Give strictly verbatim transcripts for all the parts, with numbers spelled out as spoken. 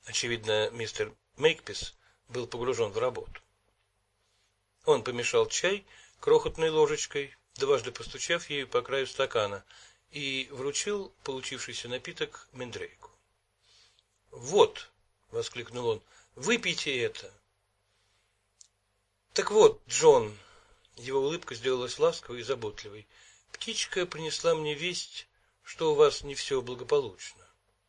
Очевидно, мистер Мейкпис был погружен в работу. Он помешал чай крохотной ложечкой, дважды постучав ею по краю стакана, и вручил получившийся напиток Мендрейку. «Вот!» — воскликнул он. «Выпейте это!» «Так вот, Джон!» — его улыбка сделалась ласковой и заботливой. «Птичка принесла мне весть, что у вас не все благополучно».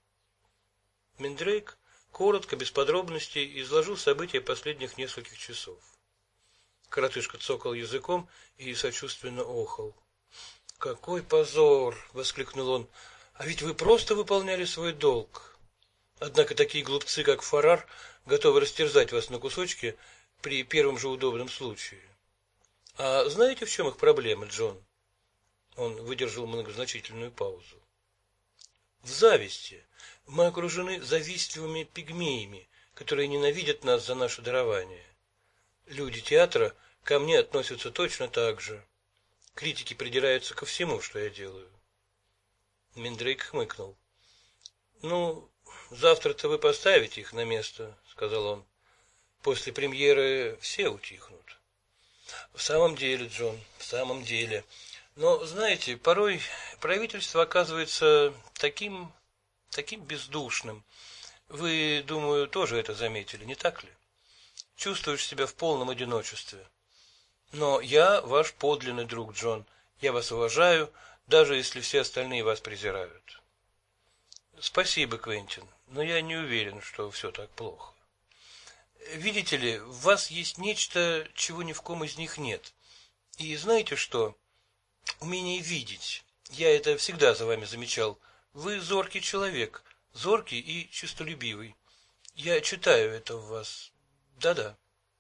Мендрейк коротко, без подробностей, изложил события последних нескольких часов. Коротышка цокал языком и сочувственно охал. «Какой позор!» — воскликнул он. «А ведь вы просто выполняли свой долг. Однако такие глупцы, как Фаррар, готовы растерзать вас на кусочки при первом же удобном случае. А знаете, в чем их проблема, Джон?» Он выдержал многозначительную паузу. «В зависти. Мы окружены завистливыми пигмеями, которые ненавидят нас за наше дарование. Люди театра ко мне относятся точно так же. Критики придираются ко всему, что я делаю». Мендрейк хмыкнул. «Ну, завтра-то вы поставите их на место», — сказал он. «После премьеры все утихнут». «В самом деле, Джон, в самом деле. Но, знаете, порой правительство оказывается таким, таким бездушным. Вы, думаю, тоже это заметили, не так ли? Чувствуешь себя в полном одиночестве. Но я ваш подлинный друг, Джон. Я вас уважаю, даже если все остальные вас презирают». «Спасибо, Квентин, но я не уверен, что все так плохо. Видите ли, в вас есть нечто, чего ни в ком из них нет. И знаете что? Умение видеть. Я это всегда за вами замечал. Вы зоркий человек, зоркий и честолюбивый. Я читаю это в вас. Да-да».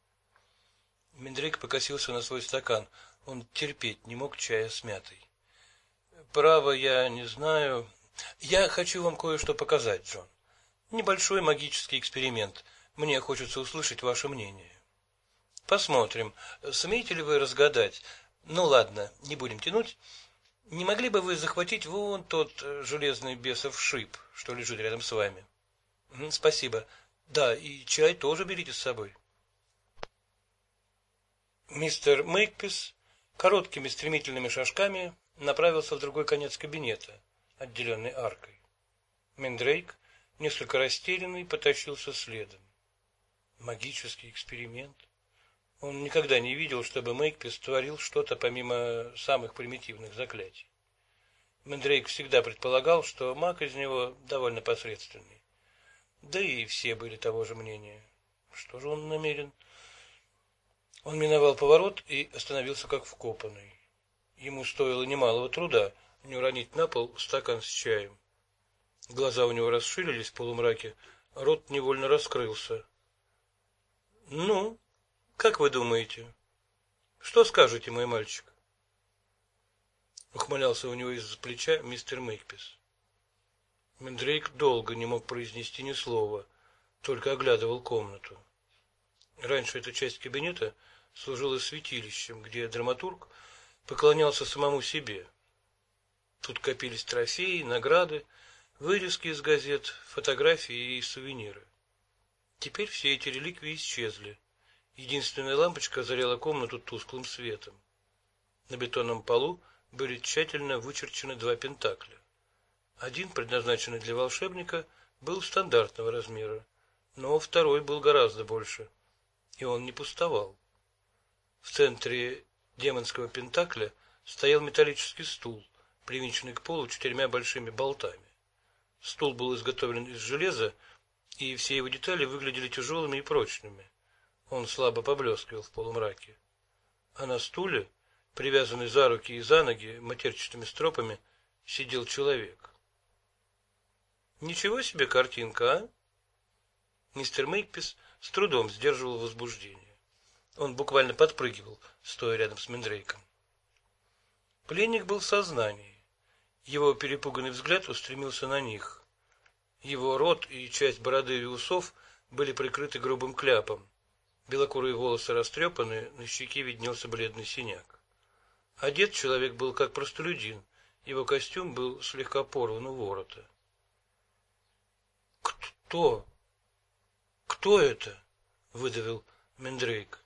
Мендрейк покосился на свой стакан. Он терпеть не мог чая с мятой. «Право, я не знаю. Я хочу вам кое-что показать, Джон. Небольшой магический эксперимент. Мне хочется услышать ваше мнение. Посмотрим, сумеете ли вы разгадать. Ну ладно, не будем тянуть. Не могли бы вы захватить вон тот железный бесов шип, что лежит рядом с вами? Спасибо. Да, и чай тоже берите с собой». Мистер Мейкпис короткими стремительными шажками направился в другой конец кабинета, отделенный аркой. Мендрейк, несколько растерянный, потащился следом. Магический эксперимент. Он никогда не видел, чтобы Мейкпис творил что-то помимо самых примитивных заклятий. Мендрейк всегда предполагал, что маг из него довольно посредственный. Да и все были того же мнения. Что же он намерен? Он миновал поворот и остановился как вкопанный. Ему стоило немалого труда не уронить на пол стакан с чаем. Глаза у него расширились в полумраке, рот невольно раскрылся. «Ну, как вы думаете? Что скажете, мой мальчик?» Ухмылялся у него из-за плеча мистер Мейкпис. Мендрейк долго не мог произнести ни слова, только оглядывал комнату. Раньше эта часть кабинета служила святилищем, где драматург поклонялся самому себе. Тут копились трофеи, награды, вырезки из газет, фотографии и сувениры. Теперь все эти реликвии исчезли. Единственная лампочка озаряла комнату тусклым светом. На бетонном полу были тщательно вычерчены два пентакля. Один, предназначенный для волшебника, был стандартного размера, но второй был гораздо больше, и он не пустовал. В центре демонского пентакля стоял металлический стул, привинченный к полу четырьмя большими болтами. Стул был изготовлен из железа, и все его детали выглядели тяжелыми и прочными. Он слабо поблескивал в полумраке. А на стуле, привязанный за руки и за ноги матерчатыми стропами, сидел человек. «Ничего себе картинка, а?» Мистер Мейкпис с трудом сдерживал возбуждение. Он буквально подпрыгивал, стоя рядом с Мендрейком. Пленник был в сознании. Его перепуганный взгляд устремился на них. Его рот и часть бороды и усов были прикрыты грубым кляпом. Белокурые волосы растрепаны, на щеке виднелся бледный синяк. Одет человек был как простолюдин, его костюм был слегка порван у ворота. «Кто?» кто это? — выдавил Мендрейк.